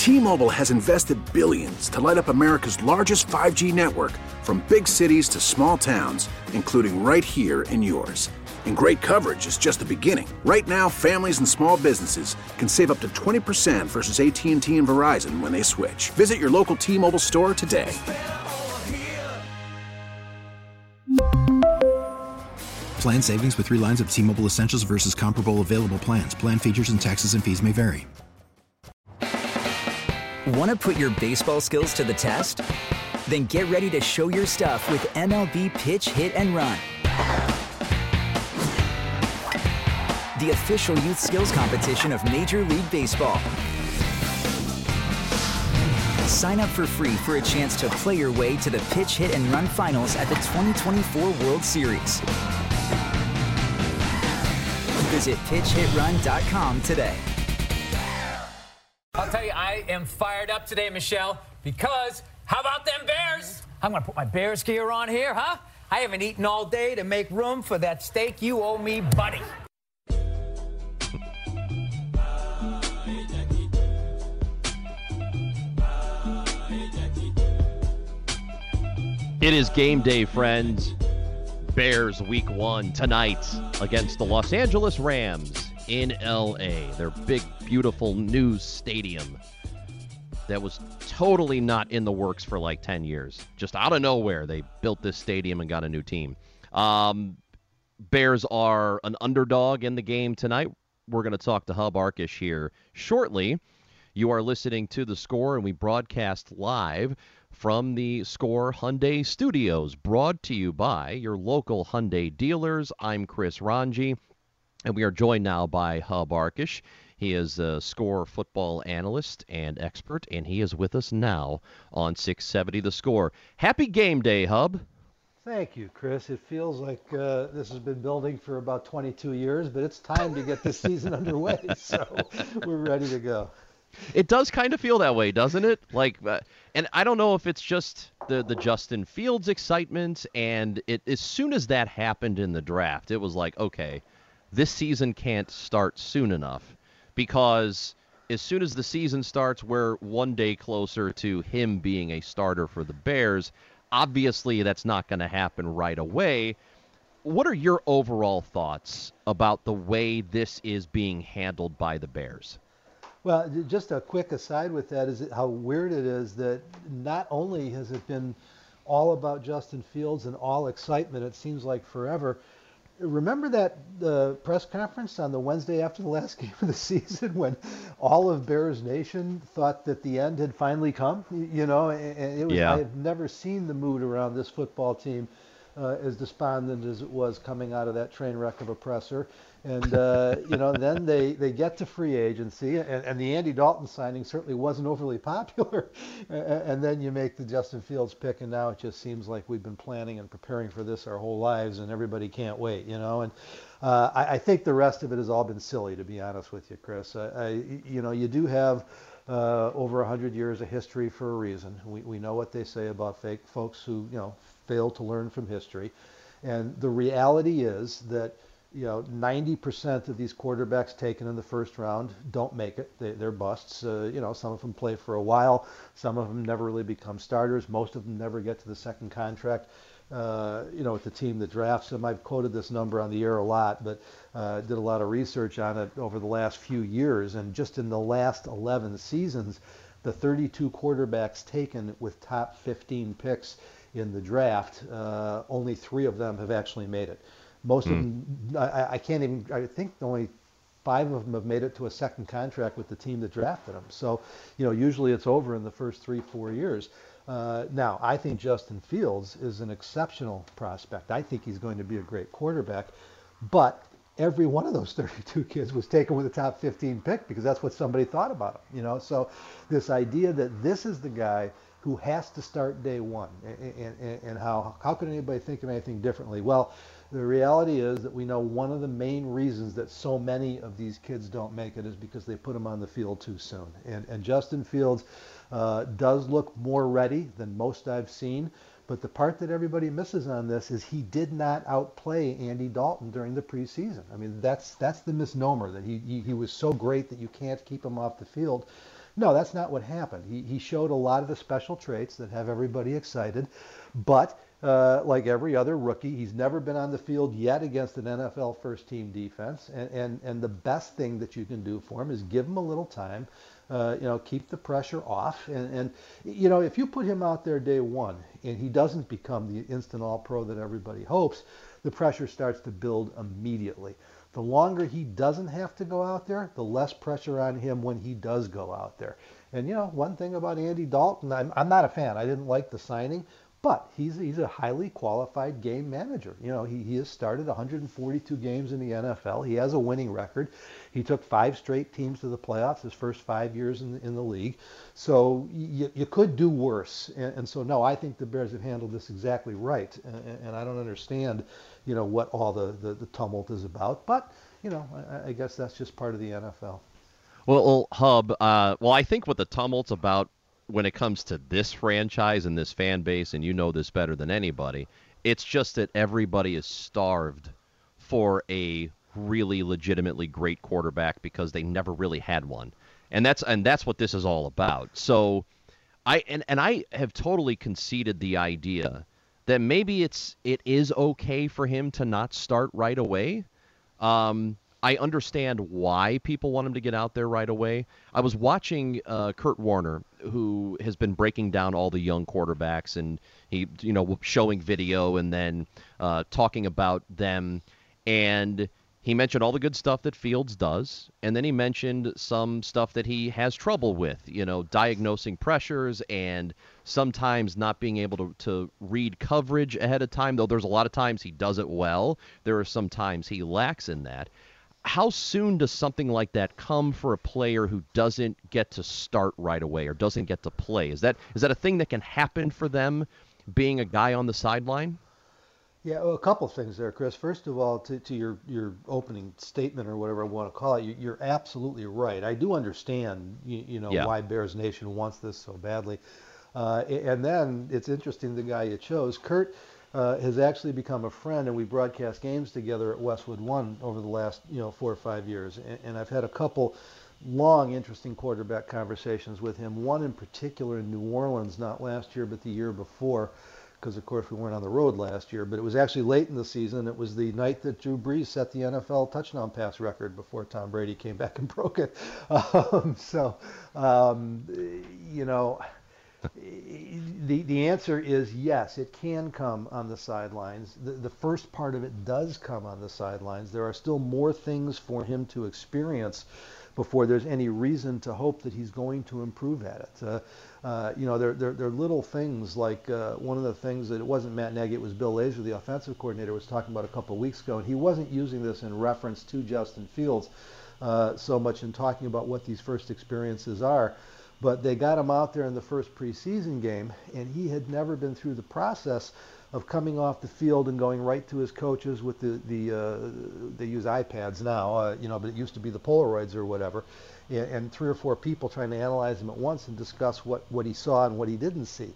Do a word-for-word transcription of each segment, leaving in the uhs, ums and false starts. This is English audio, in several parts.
T-Mobile has invested billions to light up America's largest five G network, from big cities to small towns, including right here in yours. And great coverage is just the beginning. Right now, families and small businesses can save up to twenty percent versus A T and T and Verizon when they switch. Visit your local T-Mobile store today. Plan savings with three lines of T-Mobile Essentials versus comparable available plans. Plan features and taxes and fees may vary. Want to put your baseball skills to the test? Then get ready to show your stuff with M L B Pitch, Hit, and Run. The official youth skills competition of Major League Baseball. Sign up for free for a chance to play your way to the Pitch, Hit, and Run finals at the twenty twenty-four World Series. Visit pitch hit run dot com today. I'll tell you, I am fired up today, Michelle, because how about them Bears? I'm going to put my Bears gear on here, huh? I haven't eaten all day to make room for that steak you owe me, buddy. It is game day, friends. Bears week one tonight against the Los Angeles Rams in L A, their big, beautiful new stadium that was totally not in the works for like ten years. Just out of nowhere, they built this stadium and got a new team. Um, Bears are an underdog in the game tonight. We're going to talk to Hub Arkush here shortly. You are listening to The Score, and we broadcast live from the Score Hyundai Studios, brought to you by your local Hyundai dealers. I'm Chris Ranji, and we are joined now by Hub Arkush. He is a Score football analyst and expert, and he is with us now on six seventy The Score. Happy game day, Hub. Thank you, Chris. It feels like uh, this has been building for about twenty-two years, but it's time to get this season underway, so we're ready to go. It does kind of feel that way, doesn't it? Like, uh, and I don't know if it's just the, the Justin Fields excitement, and it as soon as that happened in the draft, it was like, okay, this season can't start soon enough, because as soon as the season starts, we're one day closer to him being a starter for the Bears. Obviously, that's not going to happen right away. What are your overall thoughts about the way this is being handled by the Bears? Well, just a quick aside with that is how weird it is that not only has it been all about Justin Fields and all excitement, it seems like forever. Remember that the press conference on the Wednesday after the last game of the season when all of Bears Nation thought that the end had finally come? You know, and it was, yeah. I've never seen the mood around this football team uh, as despondent as it was coming out of that train wreck of a presser. And, uh, you know, then they, they get to free agency, and, and the Andy Dalton signing certainly wasn't overly popular. And then you make the Justin Fields pick, and now it just seems like we've been planning and preparing for this our whole lives, and everybody can't wait, you know. And uh, I, I think the rest of it has all been silly, to be honest with you, Chris. I, I, you know, you do have uh, over one hundred years of history for a reason. We, we know what they say about fake folks who, you know, fail to learn from history. And the reality is that, you know, ninety percent of these quarterbacks taken in the first round don't make it. They, they're busts. Uh, you know, some of them play for a while. Some of them never really become starters. Most of them never get to the second contract, uh, you know, with the team that drafts them. I've quoted this number on the air a lot, but uh, did a lot of research on it over the last few years. And just in the last eleven seasons, the thirty-two quarterbacks taken with top fifteen picks in the draft, uh, only three of them have actually made it. Most mm. of them, I, I can't even, I think only five of them have made it to a second contract with the team that drafted them. So, you know, usually it's over in the first three, four years. Uh, now, I think Justin Fields is an exceptional prospect. I think he's going to be a great quarterback. But every one of those thirty-two kids was taken with a top fifteen pick because that's what somebody thought about him, you know. So this idea that this is the guy who has to start day one, and, and, and how, how could anybody think of anything differently? Well, the reality is that we know one of the main reasons that so many of these kids don't make it is because they put them on the field too soon. And, and Justin Fields uh, does look more ready than most I've seen. But the part that everybody misses on this is he did not outplay Andy Dalton during the preseason. I mean, that's that's the misnomer, that he, he, he was so great that you can't keep him off the field. No, that's not what happened. He, he showed a lot of the special traits that have everybody excited, but uh, like every other rookie, he's never been on the field yet against an N F L first-team defense, and, and, and the best thing that you can do for him is give him a little time, uh, you know, keep the pressure off, and, and, you know, if you put him out there day one and he doesn't become the instant all-pro that everybody hopes, the pressure starts to build immediately. The longer he doesn't have to go out there, the less pressure on him when he does go out there. And, you know, one thing about Andy Dalton, I'm, I'm not a fan. I didn't like the signing, but he's he's a highly qualified game manager. You know, he, he has started one hundred forty-two games in the N F L. He has a winning record. He took five straight teams to the playoffs his first five years in, in the league. So you, you could do worse. And, and so, no, I think the Bears have handled this exactly right. And, and I don't understand, you know, what all the, the, the tumult is about. But, you know, I, I guess that's just part of the N F L. Well, well Hub, uh, well, I think what the tumult's about when it comes to this franchise and this fan base, and you know this better than anybody, it's just that everybody is starved for a really legitimately great quarterback because they never really had one. And that's and that's what this is all about. So I and, and I have totally conceded the idea that maybe it's it is okay for him to not start right away. Um I understand why people want him to get out there right away. I was watching uh, Kurt Warner, who has been breaking down all the young quarterbacks, and he, you know, showing video and then uh, talking about them. And he mentioned all the good stuff that Fields does, and then he mentioned some stuff that he has trouble with, you know, diagnosing pressures and sometimes not being able to, to read coverage ahead of time, though there's a lot of times he does it well. There are some times he lacks in that. How soon does something like that come for a player who doesn't get to start right away or doesn't get to play? Is that is that a thing that can happen for them, being a guy on the sideline? Yeah, well, a couple of things there, Chris. First of all, to, to your, your opening statement or whatever I want to call it, you, you're absolutely right. I do understand, you, you know, yeah. why Bears Nation wants this so badly. Uh, and then it's interesting the guy you chose, Kurt. Uh, has actually become a friend, and we broadcast games together at Westwood One over the last, you know, four or five years. And, and I've had a couple long, interesting quarterback conversations with him. One in particular in New Orleans, not last year, but the year before, because of course we weren't on the road last year. But it was actually late in the season. It was the night that Drew Brees set the N F L touchdown pass record before Tom Brady came back and broke it. Um, so, um, you know. The the answer is yes, it can come on the sidelines. The, the first part of it does come on the sidelines. There are still more things for him to experience before there's any reason to hope that he's going to improve at it. Uh, uh, you know, there, there, there are little things like uh, one of the things that it wasn't Matt Nagy, it was Bill Lazor, the offensive coordinator, was talking about a couple of weeks ago, and he wasn't using this in reference to Justin Fields uh, so much in talking about what these first experiences are. But they got him out there in the first preseason game, and he had never been through the process of coming off the field and going right to his coaches with the, the uh, they use iPads now, uh, you know, but it used to be the Polaroids or whatever, and, and three or four people trying to analyze him at once and discuss what, what he saw and what he didn't see.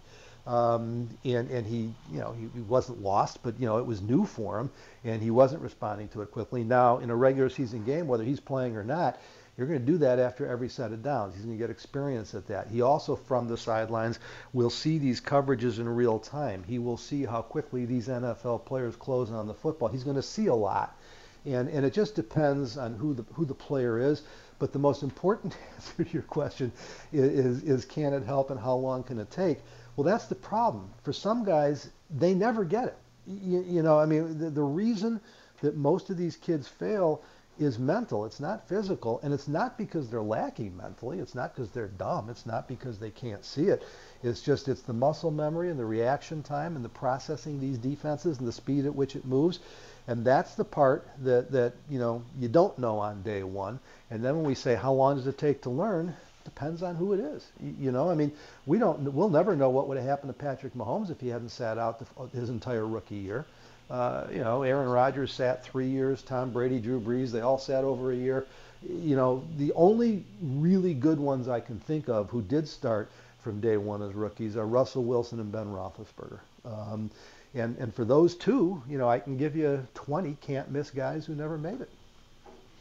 Um, and, and he, you know, he, he wasn't lost, but, you know, it was new for him, and he wasn't responding to it quickly. Now, in a regular season game, whether he's playing or not, you're going to do that after every set of downs. He's going to get experience at that. He also, from the sidelines, will see these coverages in real time. He will see how quickly these N F L players close on the football. He's going to see a lot. And and it just depends on who the who the player is. But the most important answer to your question is, is, is can it help and how long can it take? Well, that's the problem. For some guys, they never get it. You, you know, I mean, the, the reason that most of these kids fail is mental. It's not physical, and it's not because they're lacking mentally. It's not because they're dumb. It's not because they can't see it. It's just it's the muscle memory and the reaction time and the processing these defenses and the speed at which it moves. And that's the part that, that you know, you don't know on day one. And then when we say how long does it take to learn, depends on who it is. You, you know, I mean, we don't, we'll never know what would have happened to Patrick Mahomes if he hadn't sat out the, his entire rookie year. Uh, you know, Aaron Rodgers sat three years, Tom Brady, Drew Brees, they all sat over a year. You know, the only really good ones I can think of who did start from day one as rookies are Russell Wilson and Ben Roethlisberger. Um, and, and for those two, you know, I can give you twenty can't-miss guys who never made it.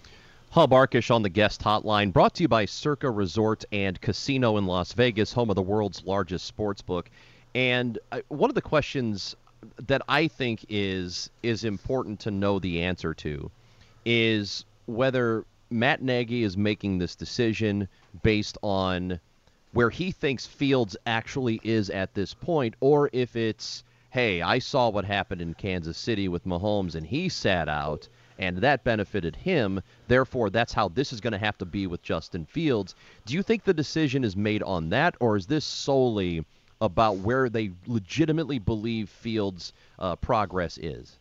Hub Arkish on the guest hotline, brought to you by Circa Resort and Casino in Las Vegas, home of the world's largest sports book. And uh, one of the questions that I think is is important to know the answer to is whether Matt Nagy is making this decision based on where he thinks Fields actually is at this point, or if it's, hey, I saw what happened in Kansas City with Mahomes and he sat out, and that benefited him. Therefore, that's how this is going to have to be with Justin Fields. Do you think the decision is made on that, or is this solely about where they legitimately believe Fields' uh, progress is?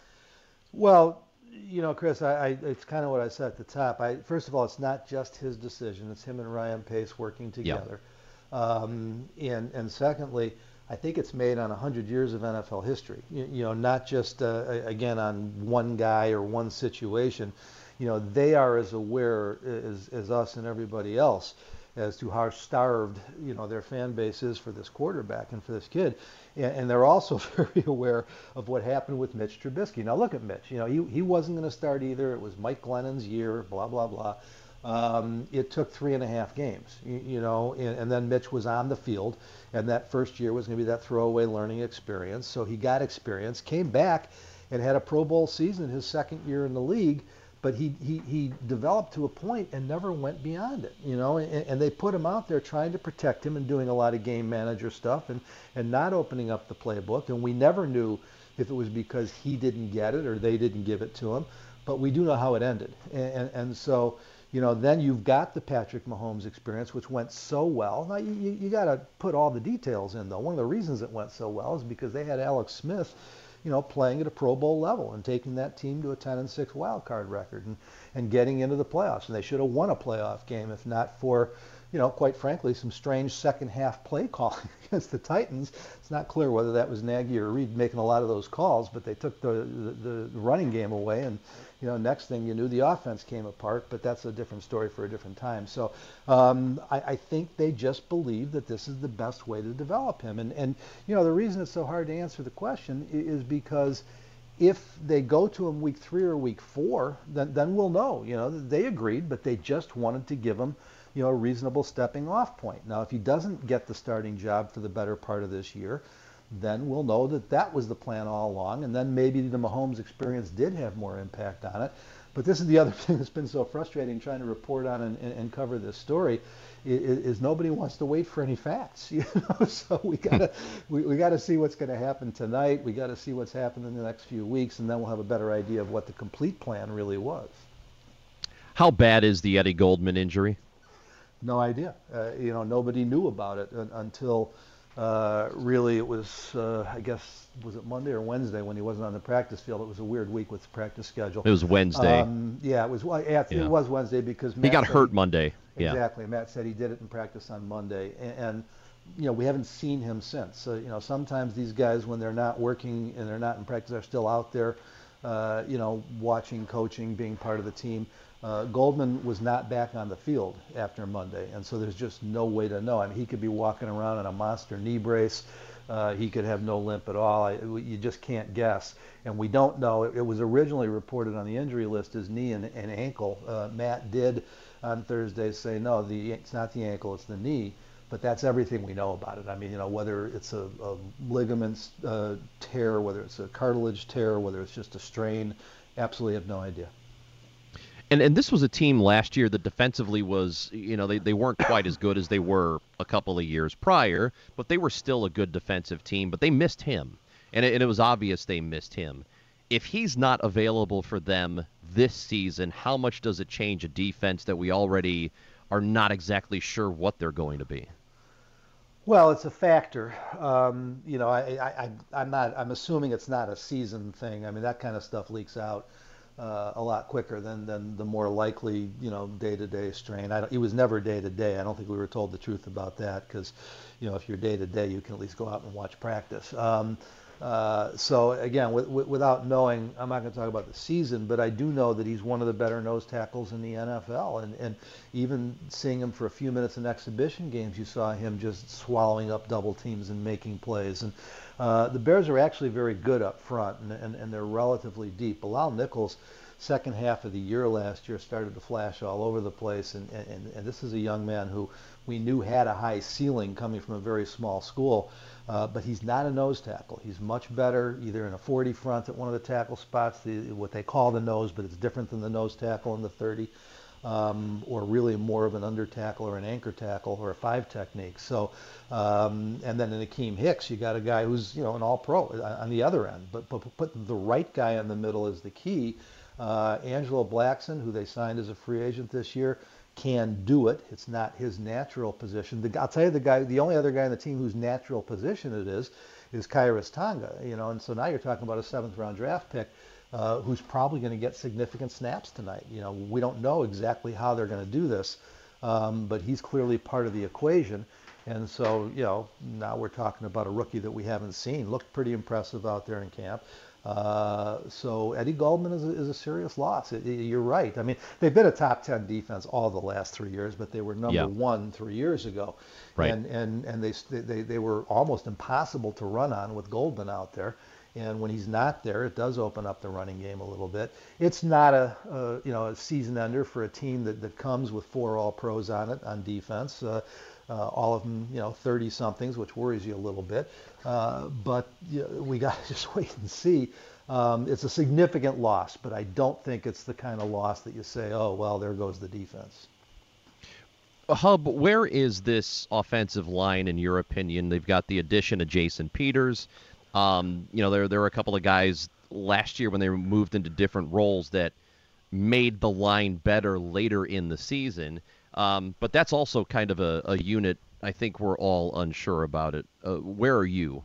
Well, you know, Chris, I, I, it's kind of what I said at the top. I, first of all, it's not just his decision. It's him and Ryan Pace working together. Yep. Um, and, and secondly, I think it's made on one hundred years of N F L history, you, you know, not just, uh, again, on one guy or one situation. You know, they are as aware as, as us and everybody else as to how starved, you know, their fan base is for this quarterback and for this kid. And, and they're also very aware of what happened with Mitch Trubisky. Now, look at Mitch. You know, he, he wasn't going to start either. It was Mike Glennon's year, blah, blah, blah. Um, it took three and a half games, you, you know, and, and then Mitch was on the field, and that first year was going to be that throwaway learning experience. So he got experience, came back, and had a Pro Bowl season his second year in the league, but he, he, he developed to a point and never went beyond it, you know, and, and they put him out there trying to protect him and doing a lot of game manager stuff and, and not opening up the playbook, and we never knew if it was because he didn't get it or they didn't give it to him, but we do know how it ended, and, and, and so, you know, then you've got the Patrick Mahomes experience, which went so well. Now, you, you, you got to put all the details in, though. One of the reasons it went so well is because they had Alex Smith, you know, playing at a Pro Bowl level and taking that team to a ten and six wild card record and, and getting into the playoffs. And they should have won a playoff game if not for, you know, quite frankly, some strange second half play calling against the Titans. It's not clear whether that was Nagy or Reed making a lot of those calls, but they took the, the, the running game away, and, you know, next thing you knew, the offense came apart, but that's a different story for a different time. So um, I, I think they just believe that this is the best way to develop him. And, and, you know, the reason it's so hard to answer the question is because if they go to him week three or week four, then, then we'll know. You know, they agreed, but they just wanted to give him, you know, a reasonable stepping off point. Now, if he doesn't get the starting job for the better part of this year, then we'll know that that was the plan all along, and then maybe the Mahomes experience did have more impact on it. But this is the other thing that's been so frustrating trying to report on and, and, and cover this story is, is nobody wants to wait for any facts. You know, so we gotta we, we gotta see what's going to happen tonight. We got to see what's happened in the next few weeks, and then we'll have a better idea of what the complete plan really was. How bad is the Eddie Goldman injury? No idea. Uh, you know, nobody knew about it un- until. Uh, really, it was, uh, I guess, was it Monday or Wednesday when he wasn't on the practice field? It was a weird week with the practice schedule. It was Wednesday. Um, yeah, it was. Well, yeah, it yeah. was Wednesday because Matt he got hurt he, Monday. Yeah. Exactly. Matt said he did it in practice on Monday, and, and you know we haven't seen him since. So you know sometimes these guys, when they're not working and they're not in practice, are still out there, uh, you know, watching, coaching, being part of the team. Uh, Goldman was not back on the field after Monday, and so there's just no way to know. I mean, he could be walking around in a monster knee brace. Uh, he could have no limp at all. I, you just can't guess. And we don't know. It, it was originally reported on the injury list as knee and, and ankle. Uh, Matt did on Thursday say, no, the, it's not the ankle, it's the knee. But that's everything we know about it. I mean, you know, whether it's a, a ligament uh, tear, whether it's a cartilage tear, whether it's just a strain, absolutely have no idea. And and this was a team last year that defensively was, you know, they, they weren't quite as good as they were a couple of years prior, but they were still a good defensive team, but they missed him. And it, and it was obvious they missed him. If he's not available for them this season, how much does it change a defense that we already are not exactly sure what they're going to be? Well, it's a factor. Um, you know, I, I, I, I'm not, I'm assuming it's not a season thing. I mean, that kind of stuff leaks out. Uh, a lot quicker than, than the more likely, you know, day-to-day strain. I don't, it was never day-to-day. I don't think we were told the truth about that because, you know, if you're day-to-day, you can at least go out and watch practice. Um, uh, so, again, w- w- without knowing, I'm not going to talk about the season, but I do know that he's one of the better nose tackles in the N F L. And, and even seeing him for a few minutes in exhibition games, you saw him just swallowing up double teams and making plays. And uh, the Bears are actually very good up front, and, and, and they're relatively deep. Bilal Nichols second half of the year last year started to flash all over the place, and, and, and this is a young man who we knew had a high ceiling coming from a very small school, uh, but he's not a nose tackle. He's much better either in a forty front at one of the tackle spots, the, what they call the nose, but it's different than the nose tackle in the thirty, um, or really more of an under tackle or an anchor tackle or a five technique. So, um, and then in Akeem Hicks, you got a guy who's, you know, an all-pro on the other end, but, but putting the right guy in the middle is the key. Uh, Angelo Blackson, who they signed as a free agent this year, can do it. It's not his natural position. The, I'll tell you, the guy, the only other guy on the team whose natural position it is, is Khyiris Tonga. You know, and so now you're talking about a seventh round draft pick, uh, who's probably going to get significant snaps tonight. You know, we don't know exactly how they're going to do this, um, but he's clearly part of the equation. And so, you know, now we're talking about a rookie that we haven't seen. Looked pretty impressive out there in camp. Uh, so Eddie Goldman is a, is a serious loss. It, it, you're right. I mean, they've been a top ten defense all the last three years, but they were number yeah. one three years ago. Right. And and and they, they they were almost impossible to run on with Goldman out there. And when he's not there, it does open up the running game a little bit. It's not a, a you know a season ender for a team that, that comes with four All-Pros on it on defense. Uh, Uh, all of them, you know, thirty-somethings, which worries you a little bit. Uh, but you know, we got to just wait and see. Um, it's a significant loss, but I don't think it's the kind of loss that you say, oh, well, there goes the defense. Hub, where is this offensive line in your opinion? They've got the addition of Jason Peters. Um, you know, there, there were a couple of guys last year when they moved into different roles that made the line better later in the season. Um, but that's also kind of a, a unit I think we're all unsure about it. Uh, where are you?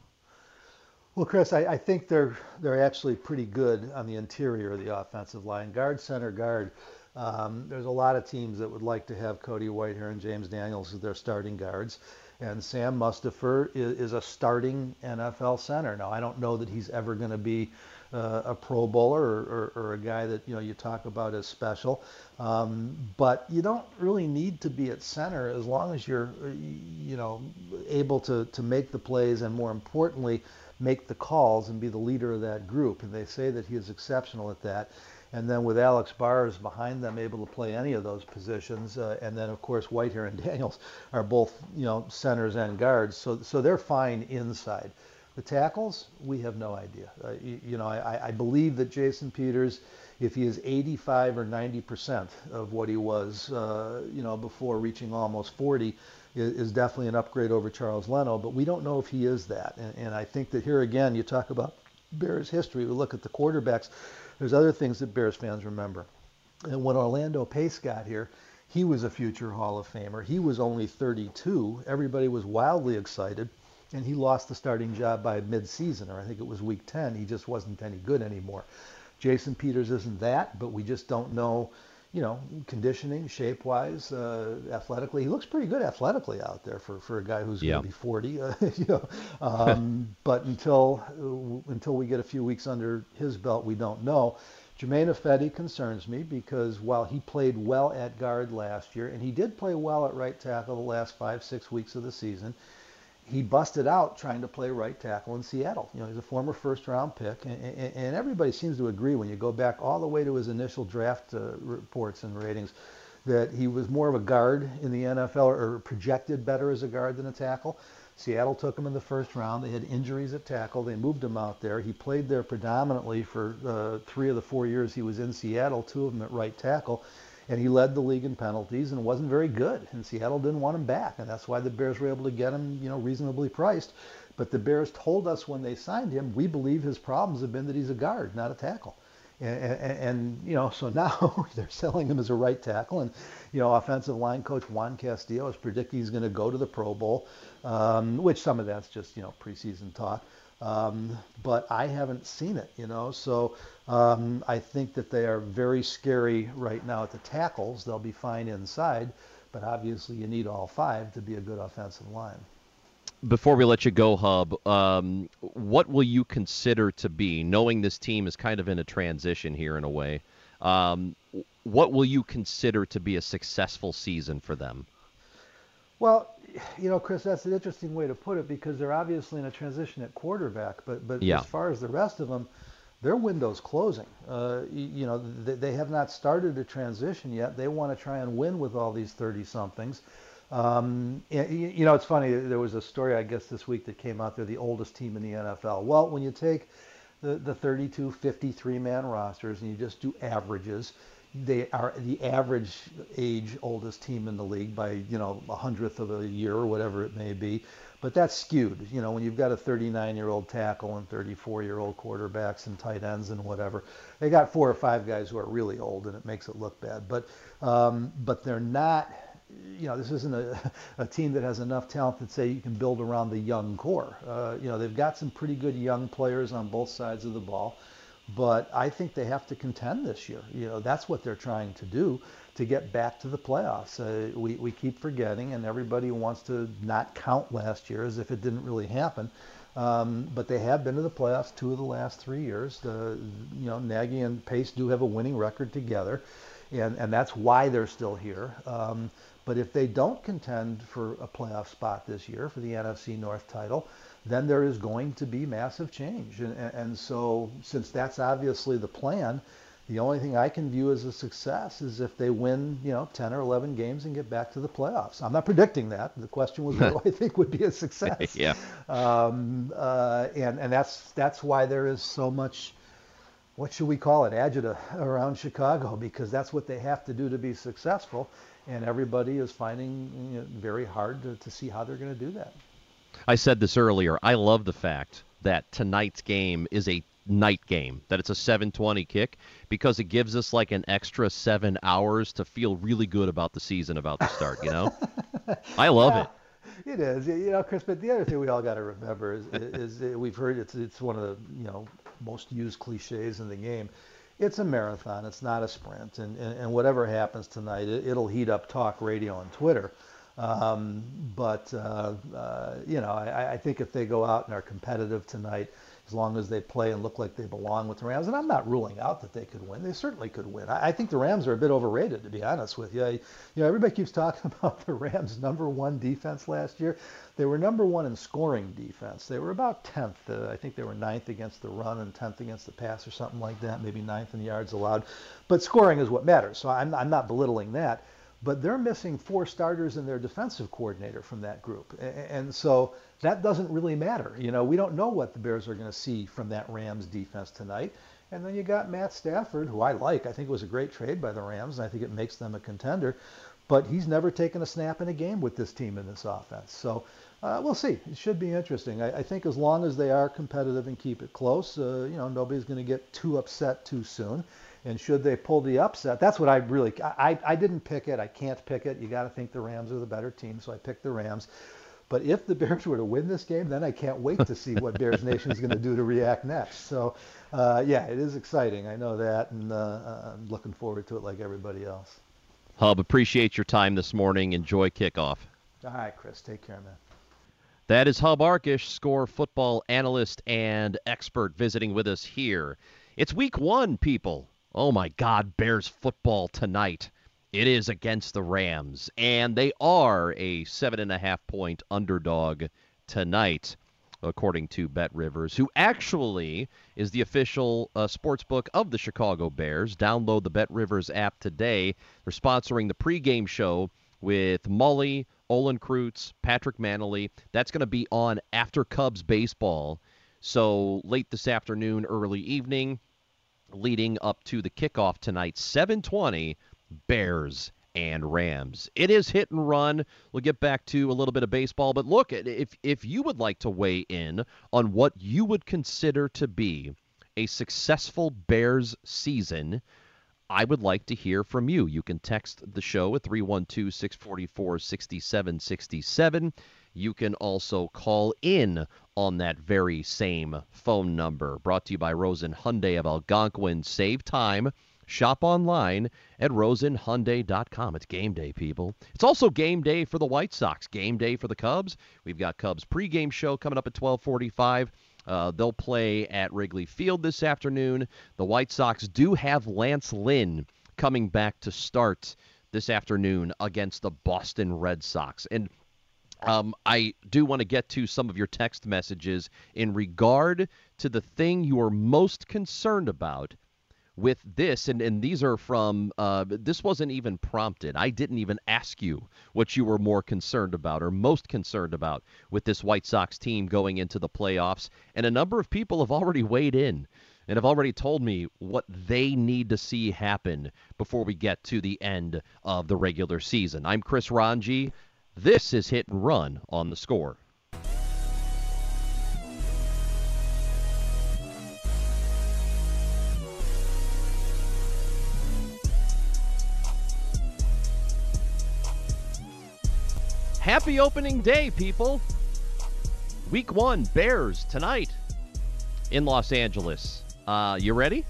Well, Chris, I, I think they're they're actually pretty good on the interior of the offensive line. Guard, center, guard. Um, there's a lot of teams that would like to have Cody Whitehair and James Daniels as their starting guards. And Sam Mustipher is, is a starting N F L center. Now, I don't know that he's ever going to be uh, a Pro Bowler or, or, or a guy that you know you talk about as special. Um, but you don't really need to be at center as long as you're you know able to, to make the plays and, more importantly, make the calls and be the leader of that group. And they say that he is exceptional at that. And then with Alex Bars behind them, able to play any of those positions. Uh, and then, of course, Whitehair and Daniels are both, you know, centers and guards. So so they're fine inside. The tackles, we have no idea. Uh, you, you know, I, I believe that Jason Peters, if he is eighty-five or ninety percent of what he was, uh, you know, before reaching almost forty, is, is definitely an upgrade over Charles Leno. But we don't know if he is that. And, and I think that here again, you talk about Bears history. We look at the quarterbacks. There's other things that Bears fans remember. And when Orlando Pace got here, he was a future Hall of Famer. He was only thirty-two. Everybody was wildly excited. And he lost the starting job by mid-season, or I think it was week ten. He just wasn't any good anymore. Jason Peters isn't that, but we just don't know, you know, conditioning, shape-wise, uh, athletically. He looks pretty good athletically out there for, for a guy who's yeah. going to be forty. Uh, you know, um, but until uh, until we get a few weeks under his belt, we don't know. Germain Ifedi concerns me because while he played well at guard last year, and he did play well at right tackle the last five, six weeks of the season, he busted out trying to play right tackle in Seattle. You know, he's a former first-round pick, and, and, and everybody seems to agree when you go back all the way to his initial draft uh, reports and ratings that he was more of a guard in the N F L, or projected better as a guard than a tackle. Seattle took him in the first round. They had injuries at tackle. They moved him out there. He played there predominantly for uh, three of the four years he was in Seattle, two of them at right tackle. And he led the league in penalties and wasn't very good. And Seattle didn't want him back. And that's why the Bears were able to get him, you know, reasonably priced. But the Bears told us when they signed him, we believe his problems have been that he's a guard, not a tackle. And, and, and you know, so now they're selling him as a right tackle. And, you know, offensive line coach Juan Castillo is predicting he's going to go to the Pro Bowl, um, which some of that's just, you know, preseason talk. Um, but I haven't seen it, you know, so um, I think that they are very scary right now at the tackles. They'll be fine inside, but obviously you need all five to be a good offensive line. Before we let you go, Hub, um, what will you consider to be, knowing this team is kind of in a transition here in a way, um, what will you consider to be a successful season for them? Well, you know, Chris, that's an interesting way to put it because they're obviously in a transition at quarterback. But but yeah. as far as the rest of them, their window's closing. Uh, you, you know, they, they have not started a transition yet. They want to try and win with all these thirty-somethings. Um, you, you know, it's funny. There was a story, I guess, this week that came out. They're the oldest team in the N F L. Well, when you take the, the thirty-two, fifty-three man rosters and you just do averages, they are the average age oldest team in the league by, you know, a hundredth of a year or whatever it may be. But that's skewed. You know, when you've got a thirty-nine-year-old tackle and thirty-four-year-old quarterbacks and tight ends and whatever, they got four or five guys who are really old, and it makes it look bad. But um, but they're not. You know, this isn't a, a team that has enough talent that say you can build around the young core. Uh, you know, they've got some pretty good young players on both sides of the ball, but I think they have to contend this year. You know, that's what they're trying to do to get back to the playoffs. Uh, we, we keep forgetting, and everybody wants to not count last year as if it didn't really happen. Um, but they have been to the playoffs two of the last three years. The, you know, Nagy and Pace do have a winning record together, and, and that's why they're still here. Um, But if they don't contend for a playoff spot this year for the N F C North title, then there is going to be massive change. And, and so since that's obviously the plan, the only thing I can view as a success is if they win, you know, ten or eleven games and get back to the playoffs. I'm not predicting that. The question was, what do I think would be a success? yeah. Um, uh, and, and that's, that's why there is so much, what should we call it, agita around Chicago, because that's what they have to do to be successful. And everybody is finding it, you know, very hard to, to see how they're going to do that. I said this earlier. I love the fact that tonight's game is a night game, that it's a seven twenty kick, because it gives us like an extra seven hours to feel really good about the season about to start, you know? I love yeah, it. It is. You know, Chris, but the other thing we all got to remember is, is, is we've heard it's, it's one of the, you know, most used cliches in the game. It's a marathon. It's not a sprint. And, and, and whatever happens tonight, it, it'll heat up talk radio and Twitter. Um, but, uh, uh, you know, I, I think if they go out and are competitive tonight, as long as they play and look like they belong with the Rams, and I'm not ruling out that they could win. They certainly could win. I, I think the Rams are a bit overrated, to be honest with you. I, you know, everybody keeps talking about the Rams' number one defense last year. They were number one in scoring defense. They were about tenth. Uh, I think they were ninth against the run and tenth against the pass or something like that, maybe ninth in yards allowed. But scoring is what matters, so I'm, I'm not belittling that. But they're missing four starters and their defensive coordinator from that group. And, and so that doesn't really matter. You know, we don't know what the Bears are going to see from that Rams defense tonight. And then you got Matt Stafford, who I like. I think it was a great trade by the Rams, and I think it makes them a contender. But he's never taken a snap in a game with this team in this offense. So uh, we'll see. It should be interesting. I, I think as long as they are competitive and keep it close, uh, you know, nobody's going to get too upset too soon. And should they pull the upset, that's what I really, I, I didn't pick it. I can't pick it. You got to think the Rams are the better team, so I picked the Rams. But if the Bears were to win this game, then I can't wait to see what Bears Nation is going to do to react next. So, uh, yeah, it is exciting. I know that, and uh, I'm looking forward to it like everybody else. Hub, appreciate your time this morning. Enjoy kickoff. All right, Chris. Take care, man. That is Hub Arkush, Score football analyst and expert, visiting with us here. It's week one, people. Oh, my God, Bears football tonight. It is against the Rams, and they are a seven and a half point underdog tonight, according to BetRivers, who actually is the official uh, sportsbook of the Chicago Bears. Download the BetRivers app today. They're sponsoring the pregame show with Mully, Olin Kreutz, Patrick Manley. That's going to be on after Cubs baseball, so late this afternoon, early evening, leading up to the kickoff tonight, seven twenty, Bears and Rams. It is hit and run. We'll get back to a little bit of baseball, but look, if if you would like to weigh in on what you would consider to be a successful Bears season, I would like to hear from you. You can text the show at three one two, six four four, six seven six seven. You can also call in on that very same phone number. Brought to you by Rosen Hyundai of Algonquin. Save time. Shop online at rosen hyundai dot com. It's game day, people. It's also game day for the White Sox. Game day for the Cubs. We've got Cubs pregame show coming up at twelve forty-five. Uh, they'll play at Wrigley Field this afternoon. The White Sox do have Lance Lynn coming back to start this afternoon against the Boston Red Sox. And Um, I do want to get to some of your text messages in regard to the thing you are most concerned about with this, and, and these are from, uh, this wasn't even prompted. I didn't even ask you what you were more concerned about or most concerned about with this White Sox team going into the playoffs. And a number of people have already weighed in and have already told me what they need to see happen before we get to the end of the regular season. I'm Chris Ranji. This is Hit and Run on The Score. Happy opening day, people. Week one, Bears tonight in Los Angeles. Uh, you ready?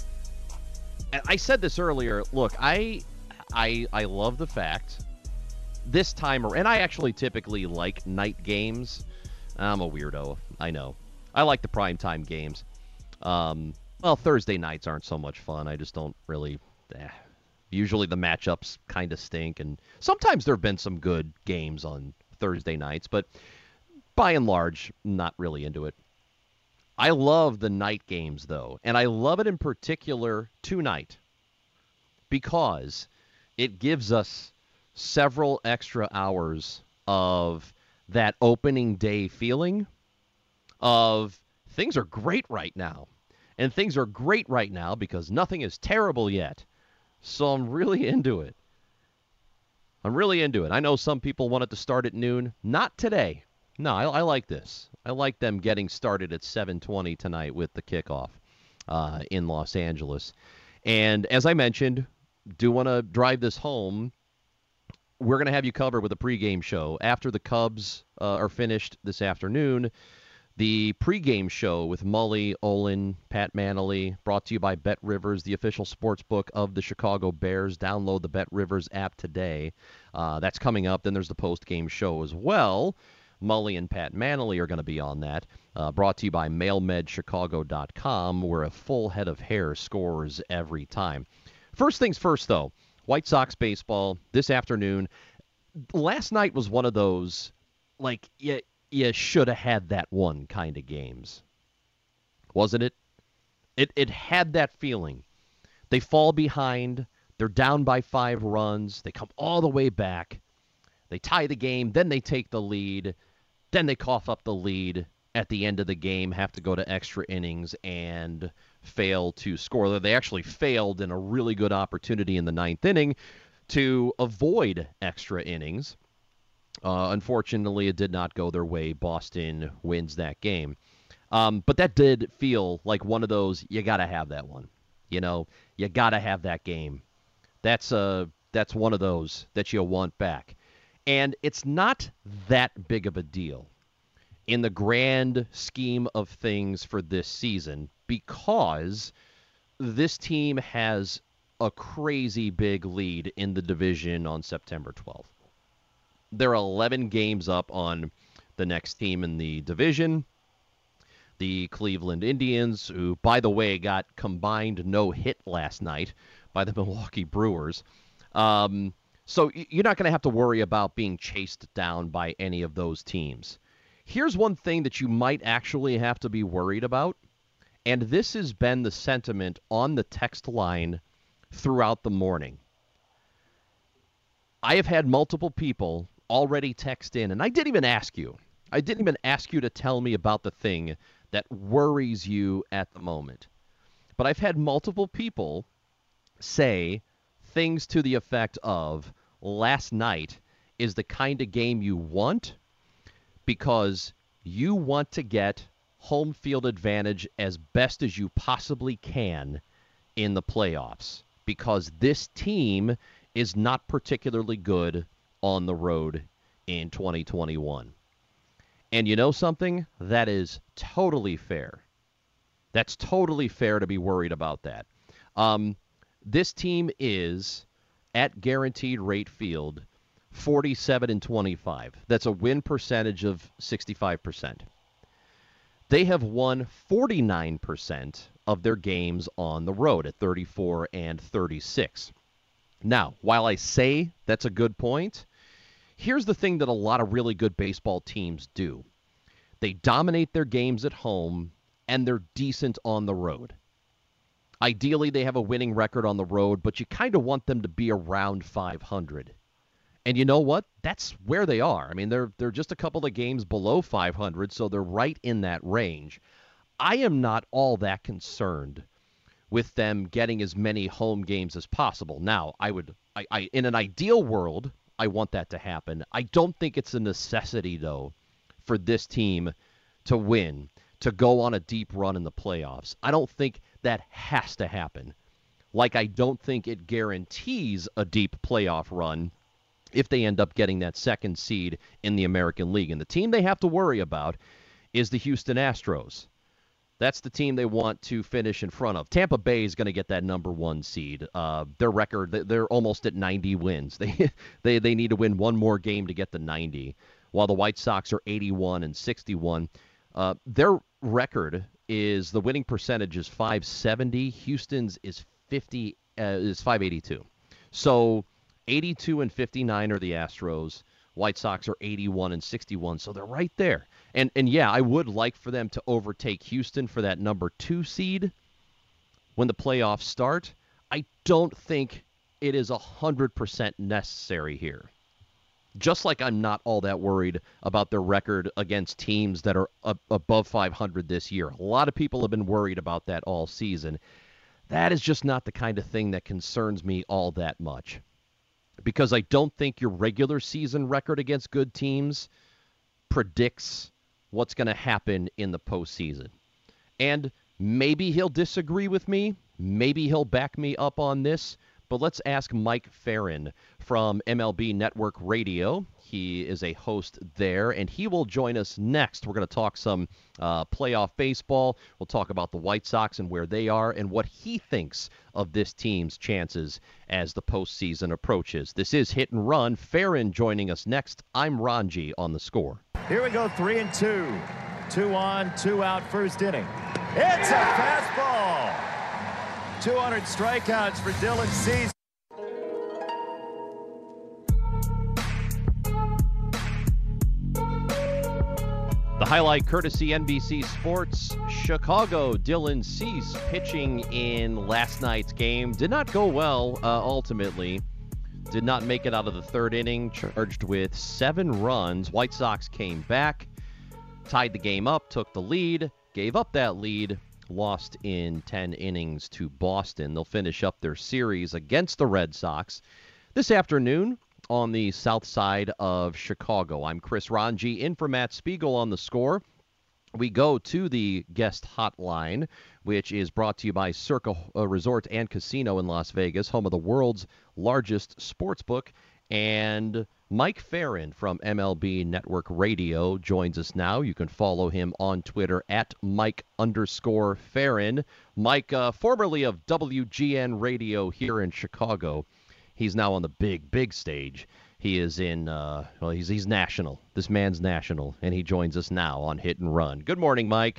I said this earlier. Look, I, I, I love the fact this time, and I actually typically like night games. I'm a weirdo, I know. I like the primetime games. Um, well, Thursday nights aren't so much fun. I just don't really. Eh. Usually the matchups kind of stink, and sometimes there have been some good games on Thursday nights, but by and large, not really into it. I love the night games, though, and I love it in particular tonight because it gives us several extra hours of that opening day feeling of things are great right now, and things are great right now because nothing is terrible yet, so I'm really into it. I'm really into it. I know some people want it to start at noon. Not today. No, I, I like this. I like them getting started at seven twenty tonight with the kickoff uh, in Los Angeles. And as I mentioned, do want to drive this home. We're going to have you covered with a pregame show. After the Cubs uh, are finished this afternoon, the pregame show with Mully, Olin, Pat Manley, brought to you by Bet Rivers, the official sports book of the Chicago Bears. Download the Bet Rivers app today. Uh, that's coming up. Then there's the post-game show as well. Mully and Pat Manley are going to be on that. Uh, brought to you by mail med chicago dot com, where a full head of hair scores every time. First things first, though. White Sox baseball this afternoon. Last night was one of those, like, yeah, you should have had that one kind of games. Wasn't it? It it had that feeling. They fall behind. They're down by five runs. They come all the way back. They tie the game. Then they take the lead. Then they cough up the lead at the end of the game, have to go to extra innings, and fail to score. They actually failed in a really good opportunity in the ninth inning to avoid extra innings. Uh, unfortunately, it did not go their way. Boston wins that game. Um, but that did feel like one of those, you got to have that one. You know, you got to have that game. That's uh, that's one of those that you want back. And it's not that big of a deal in the grand scheme of things for this season because this team has a crazy big lead in the division on September twelfth. They're eleven games up on the next team in the division, the Cleveland Indians, who, by the way, got combined no-hit last night by the Milwaukee Brewers. Um, so you're not going to have to worry about being chased down by any of those teams. Here's one thing that you might actually have to be worried about, and this has been the sentiment on the text line throughout the morning. I have had multiple people already text in, and I didn't even ask you. I didn't even ask you to tell me about the thing that worries you at the moment. But I've had multiple people say things to the effect of, last night is the kind of game you want because you want to get home field advantage as best as you possibly can in the playoffs because this team is not particularly good on the road in twenty twenty-one. And you know something? That is totally fair. That's totally fair to be worried about that. Um, this team is, at Guaranteed Rate Field, forty-seven and twenty-five. That's a win percentage of sixty-five percent. They have won forty-nine percent of their games on the road at thirty-four and thirty-six. Now, while I say that's a good point, here's the thing that a lot of really good baseball teams do. They dominate their games at home and they're decent on the road. Ideally, they have a winning record on the road, but you kind of want them to be around five hundred. And you know what? That's where they are. I mean, they're they're just a couple of games below five hundred, so they're right in that range. I am not all that concerned with them getting as many home games as possible. Now, I would, I, I in an ideal world, I want that to happen. I don't think it's a necessity, though, for this team to win, to go on a deep run in the playoffs. I don't think that has to happen. Like I don't think it guarantees a deep playoff run if they end up getting that second seed in the American League. And the team they have to worry about is the Houston Astros. That's the team they want to finish in front of. Tampa Bay is going to get that number one seed. Uh, their record, they're almost at ninety wins. They, they they need to win one more game to get the ninety, while the White Sox are eighty-one and sixty-one. Uh, their record is, the winning percentage is five seventy. Houston's is fifty uh, is five eighty-two. So eighty-two and fifty-nine are the Astros. White Sox are eighty-one and sixty-one, so they're right there. And and yeah, I would like for them to overtake Houston for that number two seed when the playoffs start. I don't think it is one hundred percent necessary here. Just like I'm not all that worried about their record against teams that are ab- above five hundred this year. A lot of people have been worried about that all season. That is just not the kind of thing that concerns me all that much. Because I don't think your regular season record against good teams predicts what's going to happen in the postseason. And maybe he'll disagree with me. Maybe he'll back me up on this. But let's ask Mike Ferrin from M L B Network Radio. He is a host there, and he will join us next. We're going to talk some uh, playoff baseball. We'll talk about the White Sox and where they are and what he thinks of this team's chances as the postseason approaches. This is Hit and Run. Ferrin joining us next. I'm Ranji on The Score. Here we go, three and two. Two on, two out, first inning. It's a fastball. two hundred strikeouts for Dylan Cease. The highlight courtesy N B C Sports. Chicago, Dylan Cease pitching in last night's game. Did not go well uh, ultimately. Did not make it out of the third inning. Charged with seven runs. White Sox came back, tied the game up, took the lead, gave up that lead, lost in ten innings to Boston. They'll finish up their series against the Red Sox this afternoon on the south side of Chicago. I'm Chris Ranji, in for Matt Spiegel on The Score. We go to the guest hotline, which is brought to you by Circa Resort and Casino in Las Vegas, home of the world's largest sports book. And Mike Ferrin from M L B Network Radio joins us now. You can follow him on Twitter at Mike underscore Ferrin. Mike, uh, formerly of W G N Radio here in Chicago. He's now on the big, big stage. He is in, uh, well, he's he's national. This man's national, and he joins us now on Hit and Run. Good morning, Mike.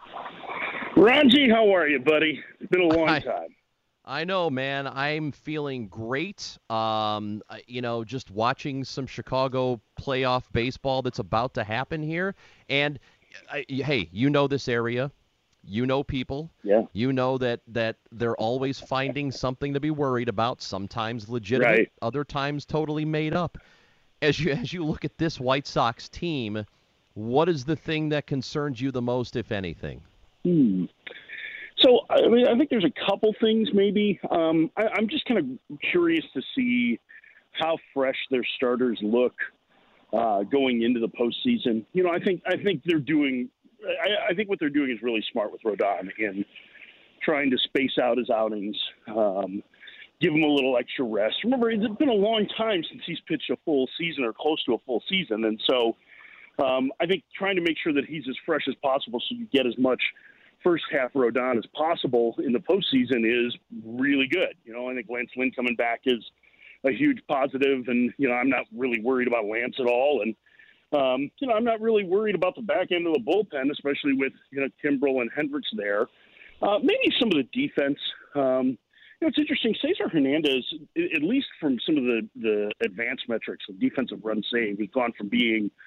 Ranji, how are you, buddy? It's been a long I, time. I know, man. I'm feeling great. Um, you know, just watching some Chicago playoff baseball that's about to happen here. And, I, hey, you know this area. You know people. Yeah. You know that, that they're always finding something to be worried about, sometimes legitimate, right. Other times totally made up. As you as you look at this White Sox team, what is the thing that concerns you the most, if anything? Hmm. So, I mean, I think there's a couple things maybe. Um, I, I'm just kind of curious to see how fresh their starters look uh, going into the postseason. You know, I think I think they're doing I, I think what they're doing is really smart with Rodon in trying to space out his outings, um, give him a little extra rest. Remember, it's been a long time since he's pitched a full season or close to a full season. And so um, I think trying to make sure that he's as fresh as possible so you get as much first half Rodon as possible in the postseason is really good. You know, I think Lance Lynn coming back is a huge positive, and, you know, I'm not really worried about Lance at all. And, Um, you know, I'm not really worried about the back end of the bullpen, especially with, you know, Kimbrel and Hendricks there. Uh, maybe some of the defense. Um, you know, it's interesting. Cesar Hernandez, at least from some of the, the advanced metrics of defensive run save, he's gone from being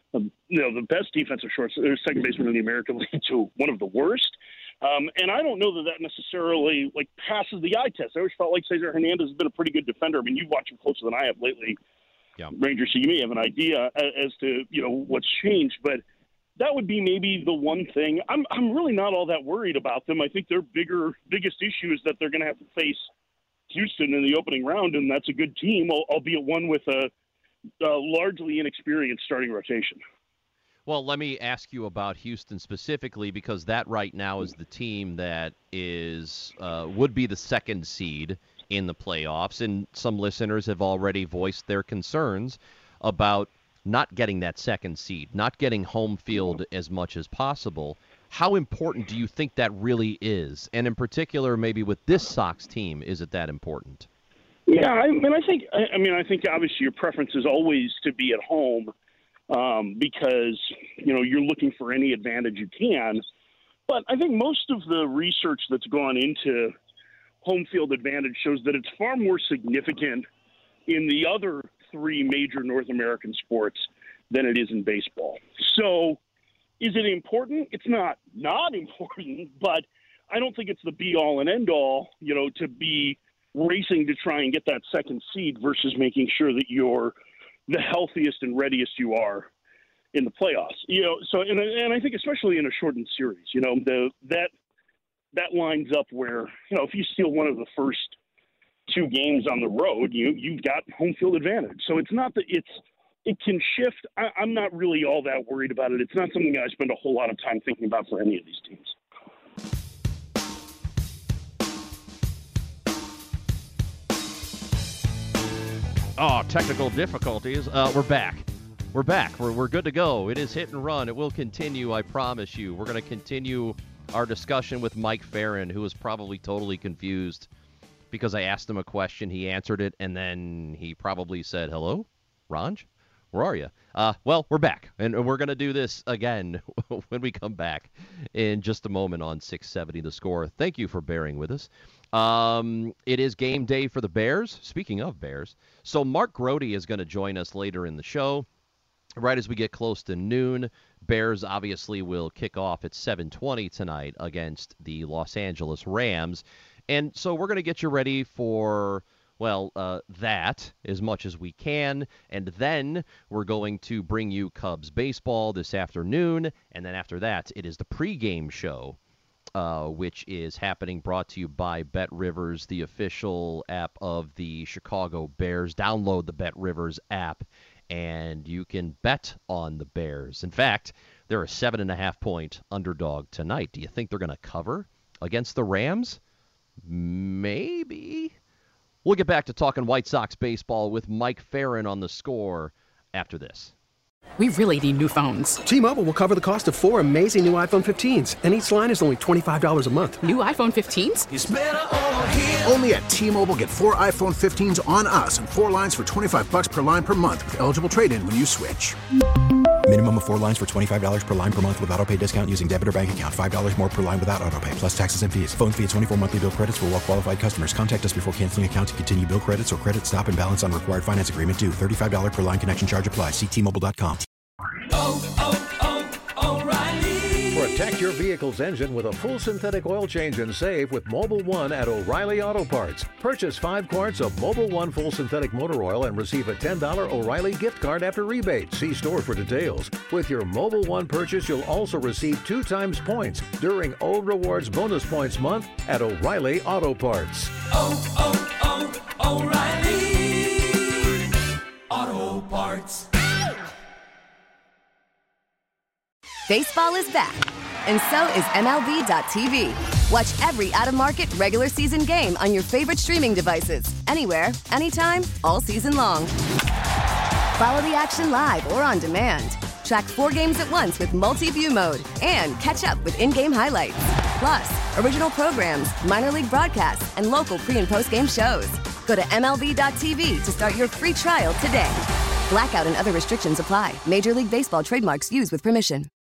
um, you know, the best defensive short or second baseman in the American League to one of the worst. Um, and I don't know that that necessarily like passes the eye test. I always felt like Cesar Hernandez has been a pretty good defender. I mean, you watch him closer than I have lately, yeah. Ranger, so you may have an idea as to, you know, what's changed, but that would be maybe the one thing. I'm I'm really not all that worried about them. I think their bigger biggest issue is that they're going to have to face Houston in the opening round, and that's a good team, albeit one with a, a largely inexperienced starting rotation. Well, let me ask you about Houston specifically, because that right now is the team that is uh, would be the second seed in the playoffs, and some listeners have already voiced their concerns about not getting that second seed, not getting home field as much as possible. How important do you think that really is? And in particular, maybe with this Sox team, is it that important? Yeah, I mean, I think, I mean, I think obviously your preference is always to be at home um, because, you know, you're looking for any advantage you can. But I think most of the research that's gone into home field advantage shows that it's far more significant in the other three major North American sports than it is in baseball. So is it important? It's not not important, but I don't think it's the be-all and end-all, you know, to be racing to try and get that second seed versus making sure that you're the healthiest and readiest you are in the playoffs. You know, so and, and I think especially in a shortened series, you know, the that that lines up where, you know, if you steal one of the first two games on the road, you you've got home field advantage. So it's not that it's it can shift. I, I'm not really all that worried about it. It's not something I spend a whole lot of time thinking about for any of these teams. Oh, technical difficulties. Uh, we're back. We're back. We're we're good to go. It is hit and run. It will continue, I promise you. We're going to continue our discussion with Mike Ferrin, who is probably totally confused because I asked him a question, he answered it, and then he probably said, hello, Ranj? Where are you? Uh, well, we're back, and we're going to do this again when we come back in just a moment on six seventy The Score. Thank you for bearing with us. Um, it is game day for the Bears. Speaking of Bears, so Mark Grote is going to join us later in the show. Right as we get close to noon, Bears obviously will kick off at seven twenty tonight against the Los Angeles Rams. And so we're going to get you ready for, well, uh, that as much as we can. And then we're going to bring you Cubs baseball this afternoon. And then after that, it is the pregame show, uh, which is happening, brought to you by BetRivers, the official app of the Chicago Bears. Download the BetRivers app, and you can bet on the Bears. In fact, they're a seven and a half point underdog tonight. Do you think they're going to cover against the Rams? Maybe. We'll get back to talking White Sox baseball with Mike Ferrin on The Score after this. We really need new phones. T-Mobile will cover the cost of four amazing new iPhone fifteens, and each line is only twenty-five dollars a month. New iPhone fifteens? It's better over here. Only at T-Mobile, get four iPhone fifteens on us and four lines for twenty-five bucks per line per month with eligible trade-in when you switch. Minimum of four lines for twenty-five dollars per line per month with auto-pay discount using debit or bank account. five dollars more per line without auto-pay, plus taxes and fees. Phone fee at twenty-four monthly bill credits for well-qualified customers. Contact us before canceling account to continue bill credits or credit stop and balance on required finance agreement due. thirty-five dollars per line connection charge applies. See T Mobile dot com. Oh, oh, oh, O'Reilly. Protect your vehicle's engine with a full synthetic oil change and save with Mobil one at O'Reilly Auto Parts. Purchase five quarts of Mobil one full synthetic motor oil and receive a ten dollars O'Reilly gift card after rebate. See store for details. With your Mobil one purchase, you'll also receive two times points during O Rewards Bonus Points Month at O'Reilly Auto Parts. Oh, oh, oh, O'Reilly Auto Parts. Baseball is back, and so is M L B dot T V. Watch every out-of-market, regular season game on your favorite streaming devices, anywhere, anytime, all season long. Follow the action live or on demand. Track four games at once with multi-view mode and catch up with in-game highlights. Plus, original programs, minor league broadcasts, and local pre- and post-game shows. Go to M L B dot T V to start your free trial today. Blackout and other restrictions apply. Major League Baseball trademarks used with permission.